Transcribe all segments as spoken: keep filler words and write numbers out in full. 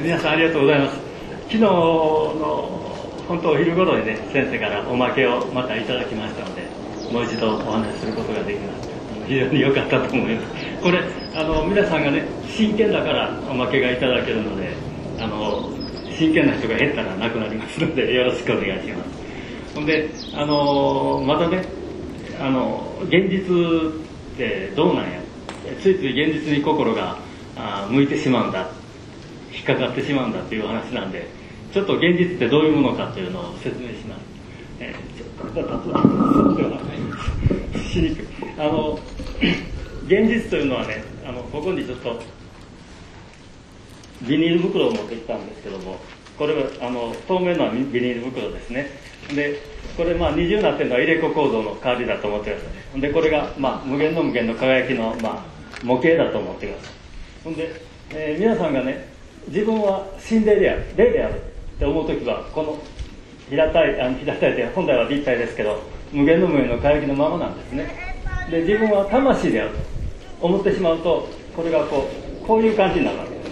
皆さんありがとうございます。昨日の本当お昼頃にね、先生からおまけをまたいただきましたので、もう一度お話しすることができました。非常に良かったと思います。これあの皆さんがね、真剣だからおまけがいただけるので、あの真剣な人が減ったらなくなりますので、よろしくお願いします。ほんで、あのまたね、あの現実ってどうなんや、ついつい現実に心があ向いてしまうんだ、引っかかってしまうんだという話なんで、ちょっと現実ってどういうものかというのを説明します。えー、ちょっと立つわしにくい。あの現実というのはね、あのここにちょっとビニール袋を持ってきたんですけども、これはあの透明なビニール袋ですね。でこれまあ二重になってるのは入れ子構造の代わりだと思ってください。でこれがまあ無限の無限の輝きのまあ模型だと思ってください。ほんで、えー、皆さんがね、自分は死んでいるやる、霊であるって思うときは、この平たい、あの平たいって本来は立体ですけど、無限の無限の輝きのままなんですね。で自分は魂であると思ってしまうと、これがこうこういう感じになるわけです。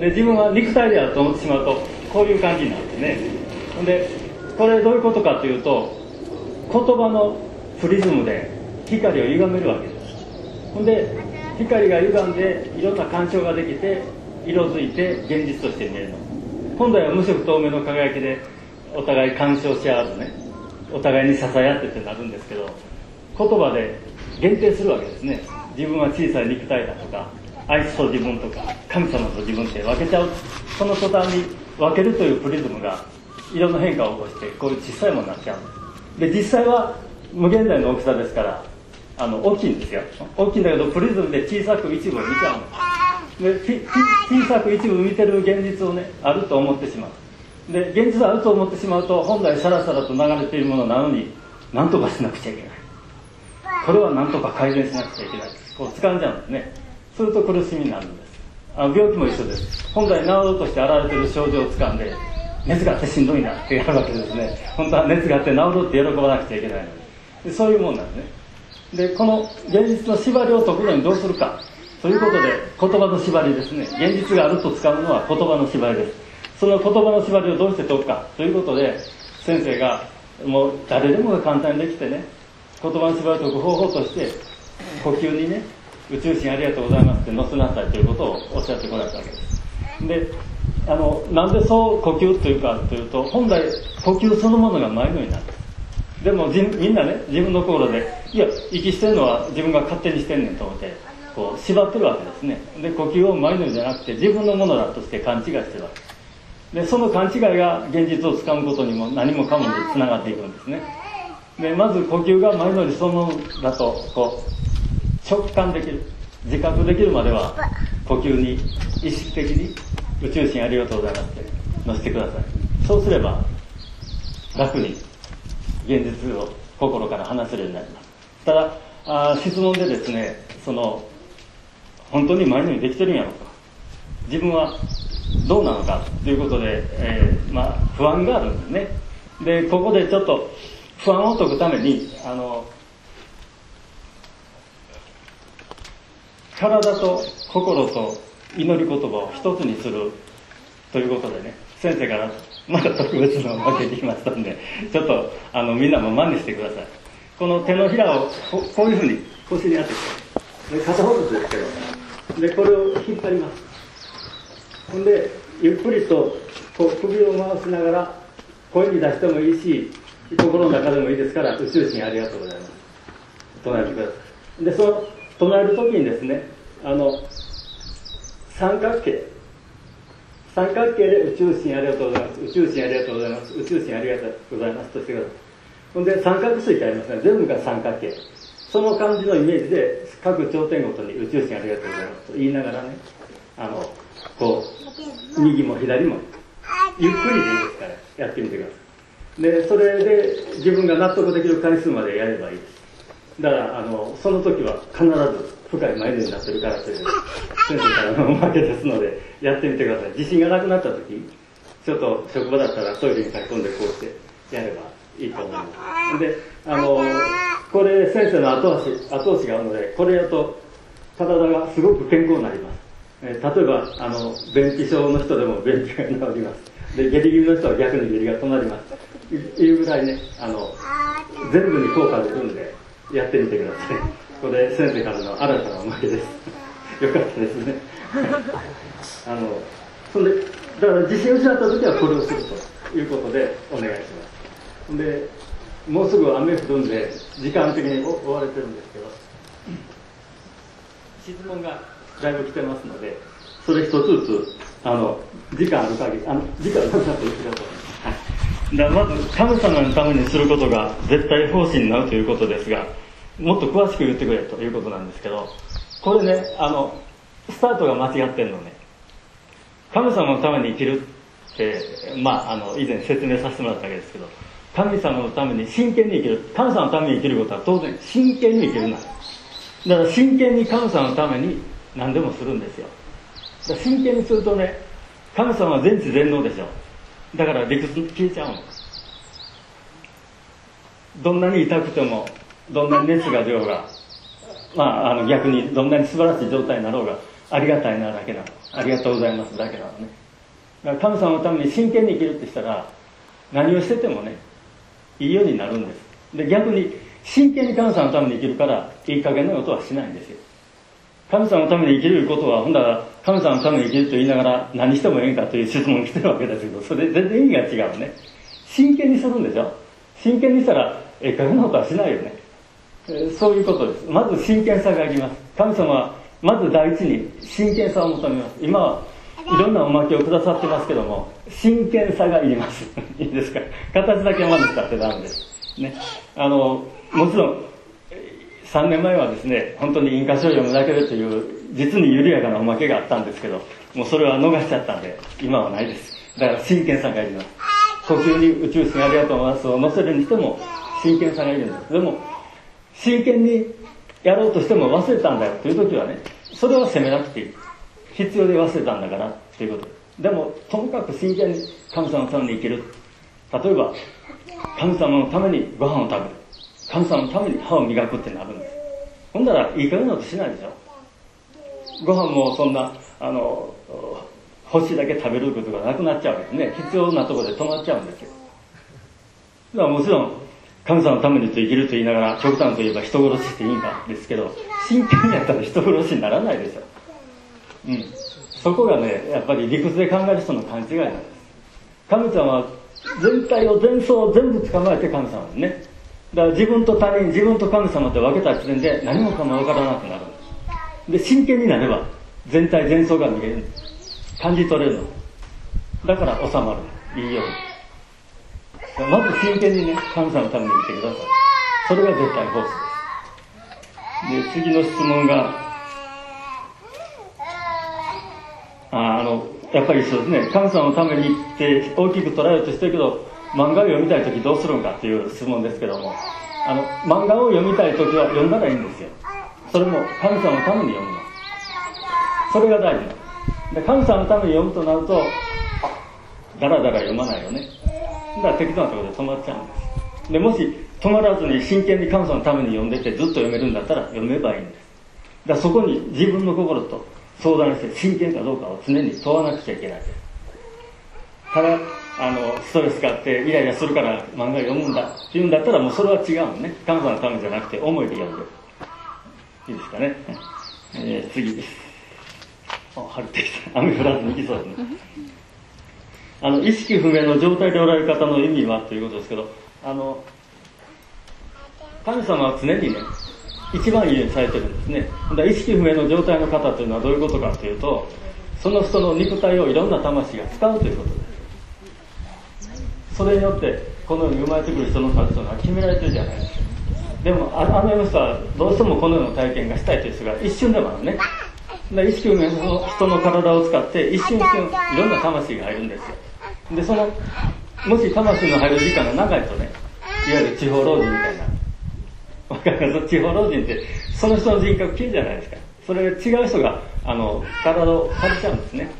で自分は肉体であると思ってしまうと、こういう感じになるんですね。でこれどういうことかというと、言葉のプリズムで光を歪めるわけです。ほんで光が歪んでいろんな干渉ができて、色づいて現実として見えるの。本来は無色透明の輝きでお互い干渉し合うとね、お互いに支え合ってってなるんですけど、言葉で限定するわけですね。自分は小さい肉体だとか、あいつと自分とか神様と自分って分けちゃう。その途端に分けるというプリズムがいろんな変化を起こして、こういう小さいものになっちゃうんです。で実際は無限大の大きさですから、あの大きいんですよ。大きいんだけどプリズムで小さく一部を見ちゃうんです。で小さく一部見てる現実をね、あると思ってしまう。で現実あると思ってしまうと、本来さらさらと流れているものなのに何とかしなくちゃいけない、これは何とか改善しなくちゃいけない、こう掴んじゃうんですね。すると苦しみになるんです。あの病気も一緒です。本来治ろうとして現れている症状を掴んで、熱があってしんどいなってやるわけですね。本当は熱があって治ろうって喜ばなくちゃいけないのに、でそういうもんなんですね。でこの現実の縛りを解くのにどうするかということで、言葉の縛りですね。現実があると使うのは言葉の縛りです。その言葉の縛りをどうして解くかということで、先生がもう誰でもが簡単にできてね、言葉の縛りを解く方法として、呼吸にね、宇宙人ありがとうございますって乗せなさいということをおっしゃってこられたわけです。であのなんでそう呼吸というかというと、本来呼吸そのものがマイノになる。でもみんなね、自分の心で、いや息してるのは自分が勝手にしてんねんと思ってこう縛ってるわけですね。で呼吸をマイノリじゃなくて自分のものだとして勘違いしてるわけで、その勘違いが現実をつかむことにも何もかもにつながっていくんですね。でまず呼吸がマイノリそのものだとこう直感できる、自覚できるまでは、呼吸に意識的に宇宙人ありがとうございますって乗せてください。そうすれば楽に現実を心から話せるようになります。ただあ質問でですね、その本当に前のようにできてるんやろうか、自分はどうなのかということで、えー、まあ不安があるんですね。でここでちょっと不安を解くために、あの体と心と祈り言葉を一つにするということでね、先生からまた特別なおまけできましたんで、ちょっとあのみんなも真似してください。この手のひらを こ, こういうふうに腰に当てて、で片方ずつですけど、でこれを引っ張ります。ほんでゆっくりとこう首を回しながら声に出してもいいし、心の中でもいいですから、宇宙人ありがとうございます唱えてください。でその唱えるときにですね、あの三角形三角形で宇宙人ありがとうございます、宇宙人ありがとうございます、宇宙人ありがとうございますとしてください。ほんで三角錐ってありますね、全部が三角形、その感じのイメージで各頂点ごとに宇宙人ありがとうございますと言いながらね、あのこう右も左もゆっくりでいいですからやってみてください。でそれで自分が納得できる回数までやればいいです。だからあのその時は必ず深いマイルになってるからという先生からのおまけですので、やってみてください。自信がなくなった時、ちょっと職場だったらトイレに駆け込んでこうしてやればいいと思います。であのこれ先生の後押し後押しがあるので、これやると体がすごく健康になります。 えー、例えばあの便秘症の人でも便秘が治ります。で下痢気味の人は逆に下痢が止まります。いうぐらいね、あの全部に効果が出るんでやってみてください。これ先生からの新たなおまけです。よかったですね。あのそんでだから自信を失った時はこれをするということでお願いします。でもうすぐ雨降るんで時間的に追われてるんですけど、質問がだいぶ来てますので、それ一つずつあの時間ある限り、あの時間なくなっていくだと思います。はい、だからまず神様のためにすることが絶対方針になるということですが、もっと詳しく言ってくれということなんですけど、これね、あのスタートが間違ってるのね。神様のために生きるって、まあ、あの以前説明させてもらったわけですけど、神様のために真剣に生きる、神様のために生きることは当然真剣に生きるんだ。だから真剣に神様のために何でもするんですよ。だから真剣にするとね、神様は全知全能でしょ。だから理屈消えちゃうの。どんなに痛くても、どんなに熱が出ようが、まあ、あの逆にどんなに素晴らしい状態になろうが、ありがたいなだけなの。ありがとうございますだけなのね。だから神様のために真剣に生きるってしたら、何をしててもね、いいようになるんです。で、逆に真剣に神様のために生きるから、いい加減なことはしないんですよ。神様のために生きることは、ほんだら神様のために生きると言いながら何してもええんかという質問が来てるわけですけど、それ全然意味が違うね。真剣にするんでしょ。真剣にしたら、ええ加減なことはしないよね。えー、そういうことです。まず真剣さがいります。神様はまず第一に真剣さを求めます。今はいろんなおまけをくださってますけども、真剣さがいります。いいですか。形だけまず使ってダメです。ね。あの、もちろん、さんねんまえはですね、本当に印花書を読むだけでという、実に緩やかなおまけがあったんですけど、もうそれは逃しちゃったんで、今はないです。だから真剣さがいります。呼吸に宇宙人ありがとうございますを載せるにしても、真剣さがいるんです。でも、真剣にやろうとしても忘れたんだよという時はね、それは責めなくていい。必要で忘れたんだからということ。でも、ともかく真剣に神様のために生きる。例えば、神様のためにご飯を食べる。神様のために歯を磨くってなるんです。ほんなら、いい加減なことしないでしょ。ご飯もそんな、あの、欲しいだけ食べることがなくなっちゃうわけですね。必要なところで止まっちゃうんですよ。だからもちろん、神様のためにと生きると言いながら、極端といえば人殺ししていいんかですけど、真剣にやったら人殺しにならないでしょ。うん。そこがね、やっぱり理屈で考える人の勘違いなんです。神様は全体を全相を全部捕まえて神様ですね。だから自分と他人、自分と神様って分けた時点で何もかも分からなくなるんです。で、真剣になれば全体全相が見えるんです。感じ取れるの。だから収まる。いいように。まず真剣にね、神様のために生きてください。それが絶対法則です。で、次の質問が、あ、あの、やっぱりそうですね、神様のためにって大きく捉えようとしてるけど、漫画を読みたいときどうするんかっていう質問ですけども、あの、漫画を読みたいときは読んだらいいんですよ。それも神様のために読むの。それが大事なの。で、神様のために読むとなると、だらだら読まないよね。だから適当なところで止まっちゃうんです。で、もし止まらずに真剣に神様のために読んでてずっと読めるんだったら読めばいいんです。だからそこに自分の心と相談して真剣かどうかを常に問わなくちゃいけないです。ただ、あの、ストレスがあってイライラするから漫画読むんだっていうんだったらもうそれは違うのね。神様のためじゃなくて思いで読んでる。いいですかね。えー、次です。あ、晴れてきた。雨降らずに行きそうですね。あの、意識不明の状態でおられる方の意味はということですけど、あの、神様は常にね、一番いいようにされてるんですね。だから意識不明の状態の方というのはどういうことかというと、その人の肉体をいろんな魂が使うということです。それによって、この世に生まれてくる人の数というのは決められてるじゃないですか。でも、あの世の人はどうしてもこのような体験がしたいという人が一瞬でもあるね。だから意識不明の人の体を使って一瞬一瞬いろんな魂が入るんですよ。で、その、もし魂の入る時間が長いとね、いわゆる地方老人みたいな。わかります？地方老人って、その人の人格消えじゃないですか。それ違う人が、あの、体を借りちゃうんですね。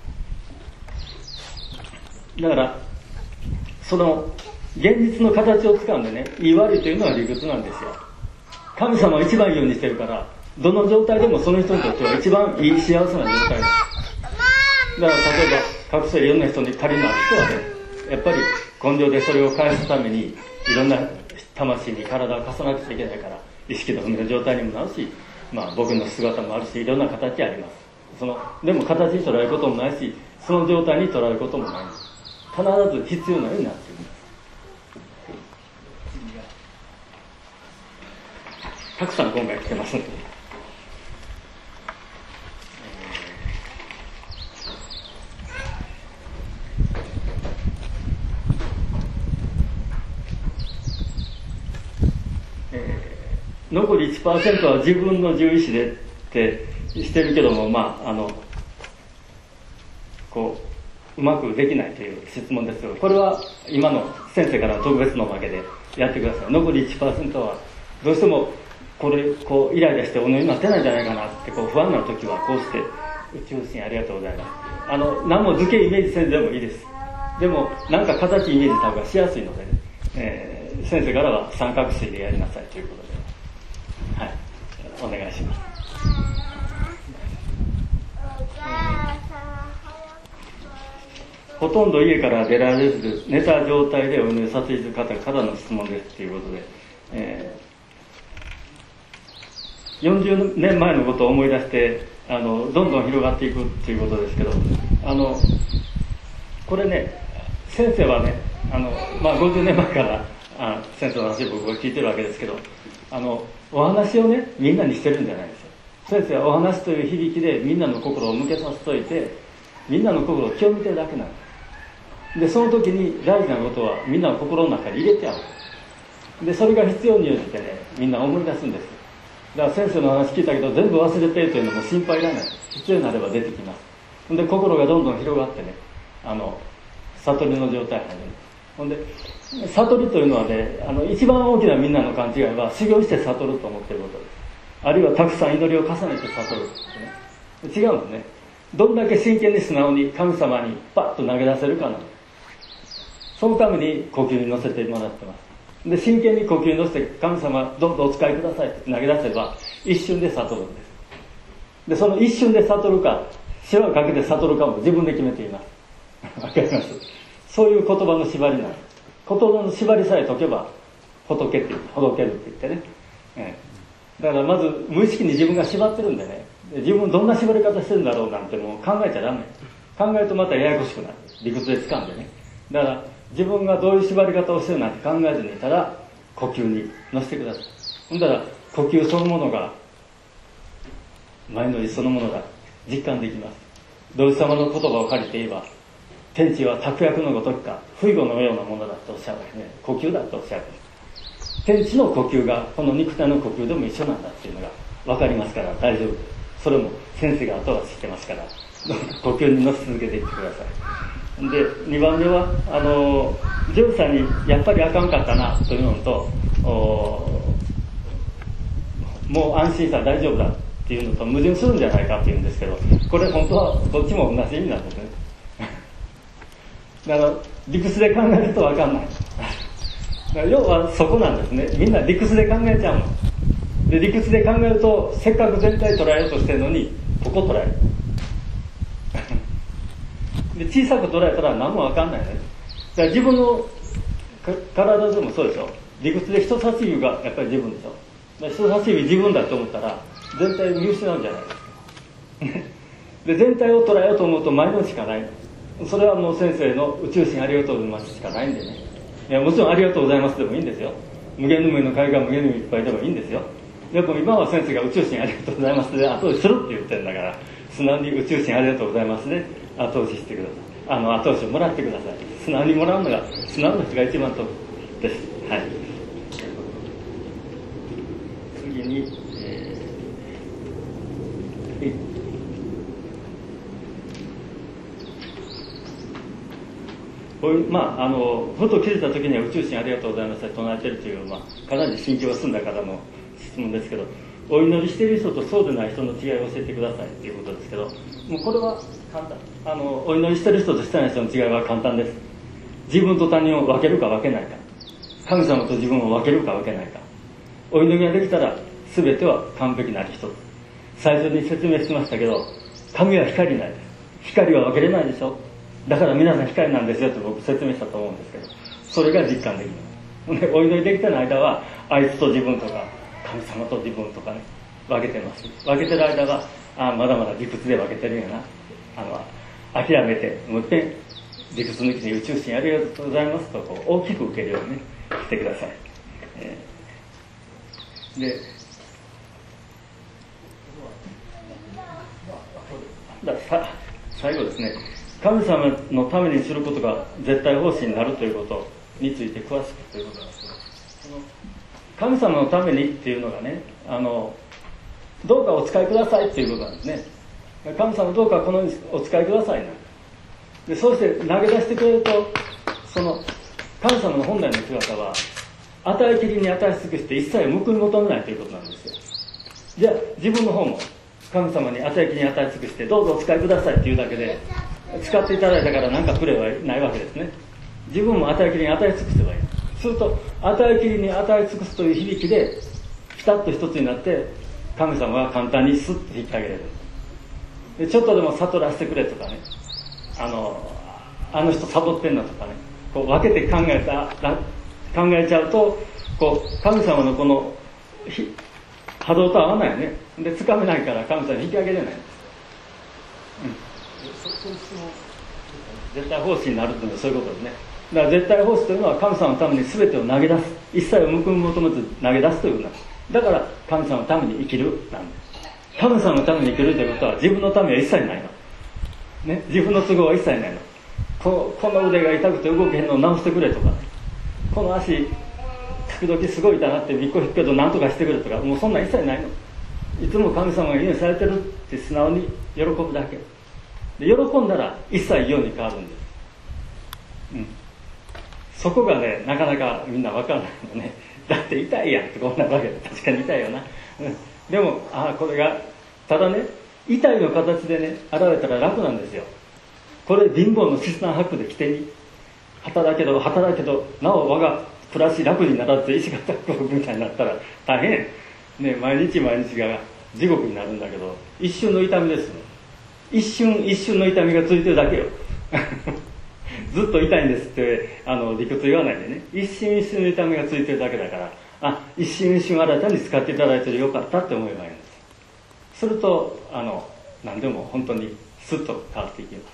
だから、その、現実の形を掴んでね、いい悪いというのは理屈なんですよ。神様は一番いいようにしてるから、 どの状態でもその人にとっては一番いい幸せな状態です。だから例えば隠せいろんな人に借りのある人はね、やっぱり根性でそれを返すためにいろんな魂に体を貸さなくちゃいけないから、意識の不明の状態にもなるし、まあ僕の姿もあるし、いろんな形あります。そのでも形に捉えることもないし、その状態に捉えることもないんです。必ず必要なようになっています。たくさん今回来てますので、えー、残り いちパーセント は自分の自由意志でってしてるけども、まああのこううまくできないという質問ですが、これは今の先生からの特別のおまけでやってください。残り いちパーセント はどうしてもこれこうイライラしてお乗りになってないんじゃないかなってこう不安な時はこうして宇宙神ありがとうございます。あの何も図形イメージせんでもいいです。でもなんか形イメージした方がしやすいので、ねえー、先生からは三角錐でやりなさいということで、はい、お願いします。ほとんど家から出られず寝た状態でお祈りさせている方からの質問ですということで、えー、よんじゅうねんまえのことを思い出してあのどんどん広がっていくということですけど、あのこれね、先生はねあの、まあ、ごじゅうねんまえからあ先生の話を僕は聞いてるわけですけど、あのお話をねみんなにしてるんじゃないですよ。先生はお話という響きでみんなの心を向けさせといて、みんなの心を清めてるだけなんです。でその時に大事なことはみんなの心の中に入れてある。でそれが必要に応じてねみんな思い出すんです。だから先生の話聞いたけど全部忘れてるというのも心配いらない。必要になれば出てきます。で心がどんどん広がってね、あの悟りの状態に入る。ほんで悟りというのはね、あの一番大きなみんなの勘違いは修行して悟ると思っていることです。あるいはたくさん祈りを重ねて悟るってね。違うんですね。どんだけ真剣に素直に神様にパッと投げ出せるかな。そのために呼吸に乗せてもらってます。で真剣に呼吸に乗せて神様どうぞお使いくださいって投げ出せば一瞬で悟るんです。でその一瞬で悟るか手話をかけて悟るかも自分で決めています。わかります？そういう言葉の縛りなんです。言葉の縛りさえ解けば仏ってほどけるって言ってね、ええ、だからまず無意識に自分が縛ってるんでね、自分どんな縛り方してるんだろうなんてもう考えちゃダメ。考えるとまたややこしくなる。理屈で掴んでね。だから自分がどういう縛り方をしてるなんて考えずにいたら呼吸に乗せてください。ほんだら呼吸そのものが前のりそのものが実感できます。道師様の言葉を借りて言えば、天地は託薬のごとくか不意語のようなものだとおっしゃるわけね。呼吸だとおっしゃる。天地の呼吸がこの肉体の呼吸でも一緒なんだっていうのが分かりますから大丈夫です。それも先生が後出ししてますから呼吸に乗せ続けていってください。でにばんめはあのジョーさんにやっぱりあかんかったなというのと、もう安心した大丈夫だっていうのと矛盾するんじゃないかっていうんですけど、これ本当はどっちも同じ意味なんですね。だから理屈で考えると分かんない。要はそこなんですね。みんな理屈で考えちゃうの。で理屈で考えるとせっかく全体捉えようとしてるのにここ捉える。で小さく捉えたら何も分かんないね。だから自分の体でもそうでしょ。理屈で人差し指がやっぱり自分でしょ。だから人差し指自分だと思ったら全体を見失うんじゃないですか。で全体を捉えようと思うと前のしかない。それはもう先生の宇宙神ありがとうございますしかないんでね。いやもちろんありがとうございますでもいいんですよ。無限の無限の海が無限のいっぱいでもいいんですよ。でも今は先生が宇宙神ありがとうございますで後押しするって言ってるんだから、素直に宇宙神ありがとうございますで後押ししてください。あの後押しをもらってください。素直にもらうのが素直な人が一番とです。はい。次に、えー、こういうまああのふと気づいた時には宇宙神ありがとうございますって唱えてるという、まあ、かなり心境が済んだ方の質問ですけど、お祈りしている人とそうでない人の違いを教えてくださいっていうことですけど、もうこれは簡単。あのお祈りしている人としてない人の違いは簡単です。自分と他人を分けるか分けないか、神様と自分を分けるか分けないか。お祈りができたら全ては完璧なる一つ。最初に説明しましたけど、神は光ないです。光は分けれないでしょ。だから皆さん光なんですよって僕説明したと思うんですけど、それが実感できる。で、お祈りできてない間は、あいつと自分とか、神様と自分とかね、分けてます。分けてる間は、ああ、まだまだ理屈で分けてるんやな。あの、諦めて、もう一遍、理屈抜きに宇宙心ありがとうございますと、こう大きく受けるようにね、してください。えー、で、ださ最後ですね、神様のためにすることが絶対方針になるということについて詳しくということなんですけど、神様のためにっていうのがね、あのどうかお使いくださいっていうことなんですね。神様どうかこのようにお使いくださいな。でそうして投げ出してくれると、その神様の本来の姿は与えきりに与え尽くして一切報い求めないということなんですよ。じゃあ自分の方も神様に与えきりに与え尽くしてどうぞお使いくださいっていうだけで、使っていただいたから何かくれはないわけですね。自分も与えきりに与え尽くせばいい。すると与えきりに与え尽くすという響きでピタッと一つになって、神様は簡単にスッと引き上げれる。でちょっとでも悟らせてくれとかね、あのあの人サボってんなとかね、こう分けて考えた考えちゃうと、こう神様のこの波動と合わないよね。で掴めないから神様に引き上げれないんです。うん、そそうしても絶対奉仕になるというのはそういうことですね。だから絶対奉仕というのは神様のために全てを投げ出す、一切を報い求めず投げ出すということなんです。だから神様のために生きるなんです。神様のために生きるということは自分のためは一切ないの、ね、自分の都合は一切ないの。こ, この腕が痛くて動けへんのを直してくれとか、この足時々すごい痛なってびっこ引くけど何とかしてくれとか、もうそんなん一切ないの。いつも神様が家にされてるって素直に喜ぶだけで、喜んだら一切世に変わるんです。うん、そこがね、なかなかみんな分からないのね。だって痛いやんってこんなわけで、確かに痛いよな、うん、でもああこれがただね、痛いの形でね現れたら楽なんですよ。これ貧乏の質な白で起点に働けど働けどなお我が暮らし楽にならず石形みたいになったら大変ね、毎日毎日が地獄になるんだけど、一瞬の痛みですね。一瞬一瞬の痛みがついてるだけよずっと痛いんですってあの理屈言わないでね、一瞬一瞬の痛みがついてるだけだから、あ、一瞬一瞬新たに使っていただいてよかったって思えばいいんです。するとあの何でも本当にスッと変わっていきます。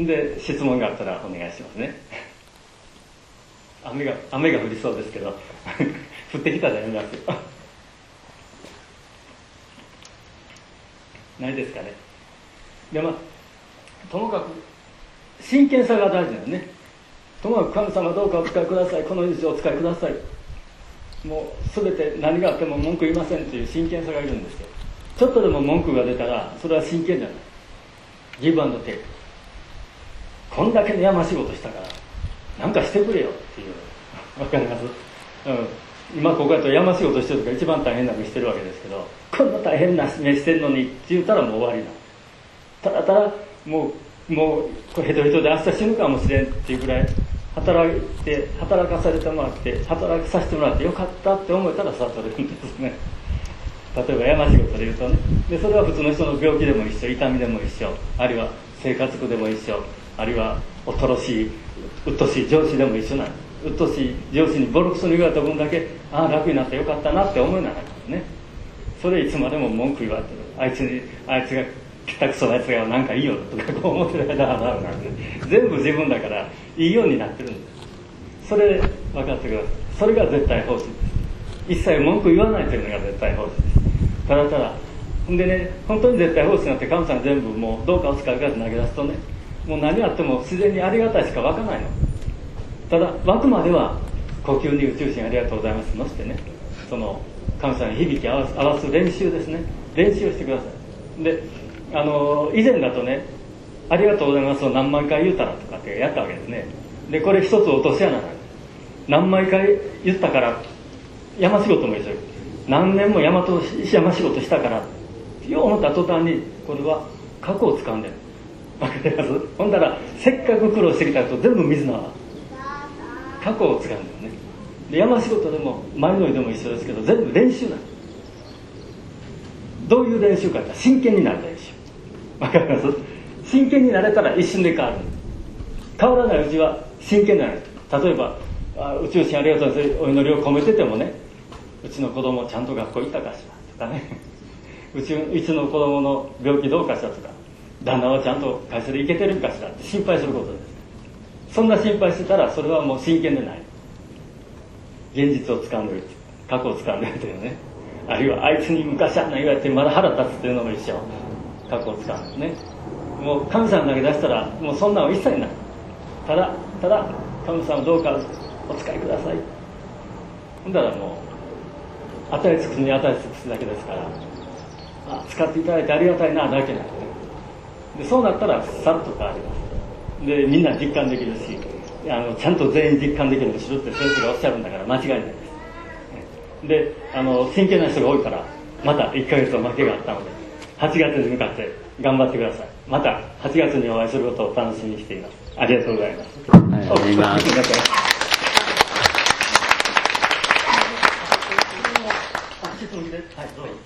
で質問があったらお願いしますね雨が雨が降りそうですけど降ってきたらやめますよないですかね。でまあともかく真剣さが大事なのね。ともかく神様どうかお使いください、この命をお使いください、もう全て何があっても文句言いませんという真剣さがいるんですよ。ちょっとでも文句が出たらそれは真剣じゃない。ギブアンドテイク。こんだけの山仕事したから何かしてくれよっていう、わかります？うん、今ここやと山仕事してるとか一番大変な目してるわけですけど、こんな大変な目してるのにって言ったらもう終わりな。ただただもうもうこれヘトヘトで明日死ぬかもしれんっていうぐらい働いて働かされてもらって働かさせてもらってよかったって思えたら悟れるんですね。例えば山仕事で言うとね、でそれは普通の人の病気でも一緒、痛みでも一緒、あるいは生活苦でも一緒、あるいは恐ろしい鬱陶しい上司でも一緒なんです。鬱陶しい上司にボロクソに言われた分だけ、ああ楽になってよかったなって思えなかったね。それいつまでも文句言われてる、あいつにあいつが下手くそなやつがなんかいいよとかこう思ってる間はなるなんて、全部自分だからいいようになってるんです。それ分かってください。それが絶対方針です。一切文句言わないというのが絶対方針です。ただただでね、本当に絶対方針になって神様全部もうどうかお使いください投げ出すとね、もう何あっても自然にありがたいしか湧かないの。ただ湧くまでは呼吸に宇宙心ありがとうございますのしてね、その神様に響き合わす、合わす練習ですね。練習をしてください。であの以前だとね、ありがとうございますを何万回言うたらとかってやったわけですね。でこれ一つ落とし穴なんです。何万回言ったから、山仕事も一緒、何年も山と山仕事したからよう思った途端にこれは過去を掴んでる。わかります？ほんだらせっかく苦労してきたと全部水の泡、過去を掴んでるね。 で山仕事でも前乗りでも一緒ですけど、全部練習なんです。どういう練習かって真剣になる練習。わかります？真剣になれたら一瞬で変わる。変わらないうちは真剣になる。例えば宇宙神ありがとうございます、お祈りを込めててもね、うちの子供ちゃんと学校行ったかしらとかね、うちうちの子供の病気どうかしらとか、旦那はちゃんと会社で行けてるかしらって心配することです。そんな心配してたらそれはもう真剣でない。現実を掴んでる、過去を掴んでるというね、あるいはあいつに昔あんな言われてまだ腹立つというのも一緒。過去を掴んでね、もう神様投げ出したらもうそんなの一切ない。ただただ神様どうかお使いください。ほんだらもう与え尽くすに与え尽くすだけですから、あ使っていただいてありがたいなだけなんで、でそうなったらさっと変わります。でみんな実感できるし、あのちゃんと全員実感できるようにしろって先生がおっしゃるんだから間違いないです。であの真剣な人が多いからまたいっかげつの負けがあったので、はちがつに向かって頑張ってください。またはちがつにお会いすることを楽しみにしています。ありがとうございます。ありがとうございます。はい、どうぞ。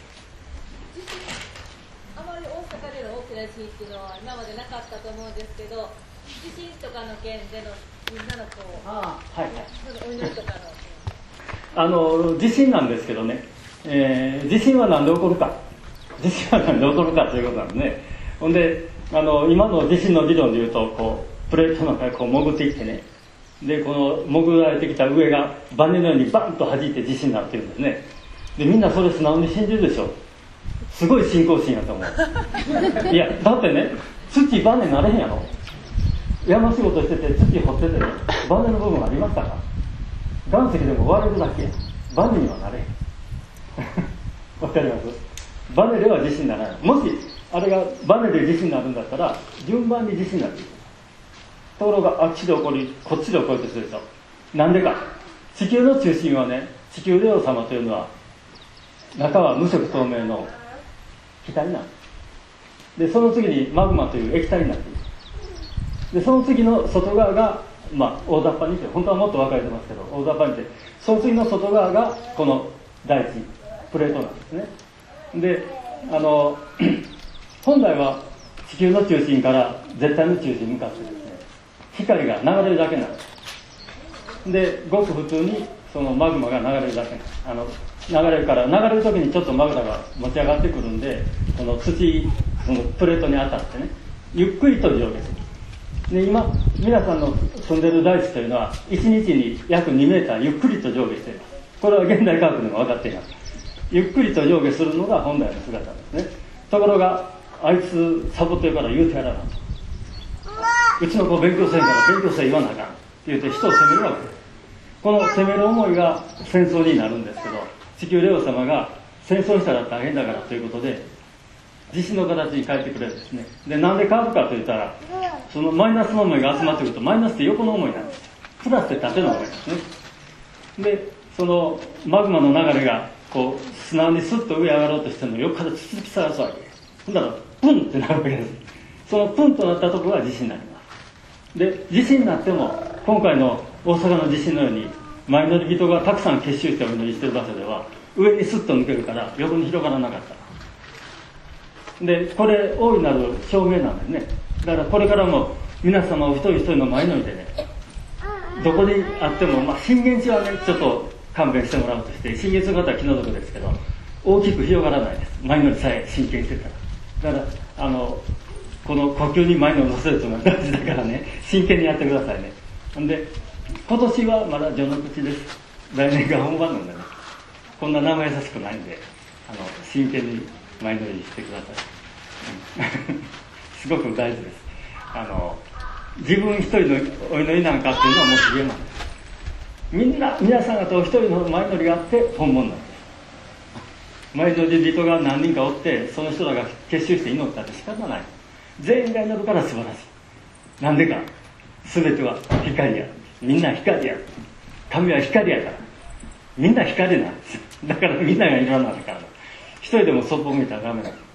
あまり大阪での大きな地震っていうのは今までなかったと思うんですけど、地震とかの件でのみんなのこう、 ああ、はいはい、 お祈りとかのあの地震なんですけどね、えー、地震は何で起こるか、地震は何で起こるかということなんですね。ほんであの今の地震の理論でいうと、こうプレートの中にこう潜っていってね、でこの潜られてきた上がバネのようにバンと弾いて地震になっているんですね。でみんなそれ素直に信じるでしょ。すごい信仰心やと思う。いやだってね、土バネなれへんやろ。山仕事してて土掘っててね、バネの部分ありましたか？岩石でも割れるだけや。バネにはなれへん。わかります？バネでは地震にならない。もしあれがバネで地震になるんだったら順番に地震になっていく。ところがあっちで起こりこっちで起こるとするでしょ。なんでか、地球の中心はね、地球レオ様というのは中は無色透明の気体なんです。でその次にマグマという液体になっている。でその次の外側が、まあ、大雑把に言って、本当はもっと分かれてますけど大雑把に言って、その次の外側がこの大地プレートなんですね。であの本来は地球の中心から絶対の中心に向かってですね、光が流れるだけなんです。でごく普通にそのマグマが流れるだけなんです。あの流れるから流れる時にちょっとマグマが持ち上がってくるんで、その土そのプレートに当たってね、ゆっくりと上下する。で今皆さんの住んでる大地というのはいちにちに約にメーターゆっくりと上下しています。これは現代科学でも分かっています。ゆっくりと上下するのが本来の姿ですね。ところがあいつサボってるから言うてやらなと、うちの子勉強せんから勉強せ言わなあかんって言って人を責めるわけです。この責める思いが戦争になるんですけど、地球レオ様が戦争したら大変だからということで地震の形に変えてくれるんですね。でなんで変わるかといったら、そのマイナスの思いが集まってくると、マイナスって横の思いなんですよ。プラスって縦の思いですね。でそのマグマの流れがこう砂にスッと上上がろうとしても横から続き探すわけです。ほんだらプンってなるわけです。そのプンとなったところが地震になります。で地震になっても今回の大阪の地震のように前乗り人がたくさん結集してお祈りしている場所では上にスッと抜けるから横に広がらなかった。でこれ大いなる証明なんですね。だからこれからも皆様お一人一人の前乗りでね、どこにあっても、まあ、震源地はねちょっと勘弁してもらうとして、震源地の方は気の毒ですけど大きく広がらないです。前乗りさえ真剣にしてたら。だからあのこの呼吸に前乗り乗せるというのは大事だからね、真剣にやってくださいね。で今年はまだ序の口です。来年が本番なんでね、こんな生優しくないんで、あの真剣に前乗りしてください。すごく大事です。あの自分一人のお祈りなんかっていうのはもう自然なんです。みんな皆さん方お一人の前乗りがあって本物なんです。前乗り人が何人かおってその人らが結集して祈ったって仕方ない。全員が祈るから素晴らしい。なんでか、全ては光や、みんな光や、神は光やから、みんな光なんですよ。だからみんなが祈らないから、一人でもそっぽ向いたらダメなんです、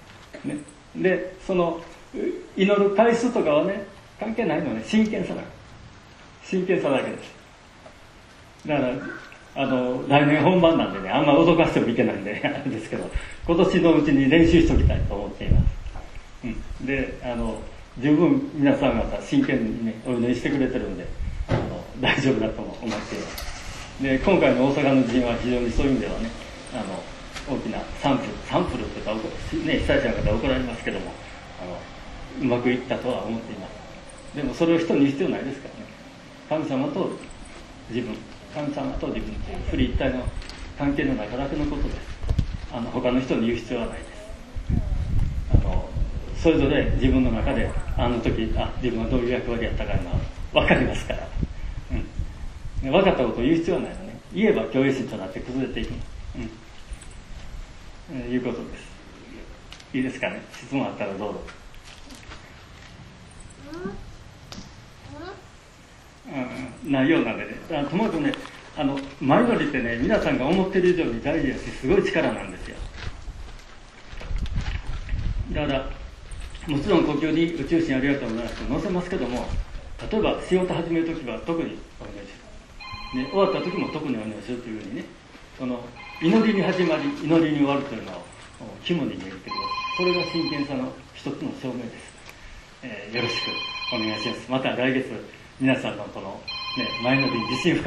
ね、でその祈る回数とかはね関係ないのね。真剣さだ真剣さだけです。だからあの来年本番なんでね、あんま脅かしてもいけないんであれですけど、今年のうちに練習しておきたいと思っています。うん、であの十分皆さん方真剣にねお祈りしてくれてるんで、あの大丈夫だと思っています。で今回の大阪の地震は非常にそういう意味ではね、あの大きなサンプルサンプルって言ったら、ね、被災者の方は怒られますけども、あのうまくいったとは思っています。でもそれを人に言う必要ないですからね。神様と自分、神様と自分という不利一体の関係の中だけのことです。あの他の人に言う必要はないです。あのそれぞれ自分の中であの時あ自分はどういう役割やったかいうのは分かりますから、うん、分かったことを言う必要はないのね。言えば教栄心となって崩れていく、うん、いうことです。いいですかね。質問あったらどうぞ。うん、ないようなんでね。ともかくね、あの前乗りってね、皆さんが思ってる以上に大事だし、すごい力なんですよ。だからもちろん呼吸に宇宙心ありがとうございますと載せますけども、例えば仕事始めるときは特にお願いします、ね、終わった時も特にお願いするというふうにね、その祈りに始まり祈りに終わるというのを肝に入れてください。それが真剣さの一つの証明です、えー、よろしくお願いします。また来月皆さんのこの、ね、前の日に自信深